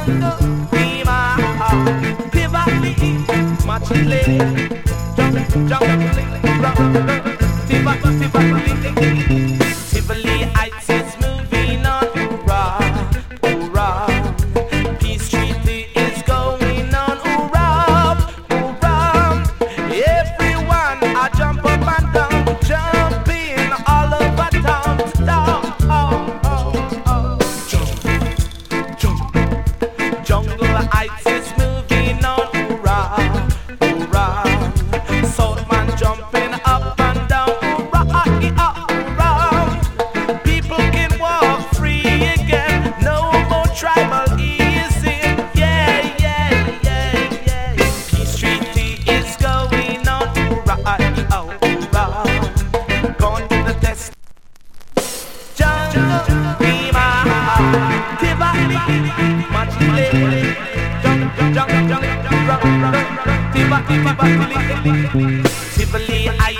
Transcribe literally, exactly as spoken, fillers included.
Tivoli Heights is moving on, hoorah, hoorah. Peace Treaty is going on, hoorah, hoorah. Everyone I jump up and down, jumping all over town, down, oh, oh, oh. Jump, jump. Jungle Heights is moving on, hoorah, hoorah. Southman jumping up and down, hoorah, hoorah. People can walk free again, no more tribalism. Yeah, yeah, yeah, yeah. Peace Treaty is going on, hoorah, hoorah. Gone to the test. Jungle, Bima, Tivoli, Machile, Jungle, Jungle, Jungle, Tivoli, Tivoli, Tivoli, I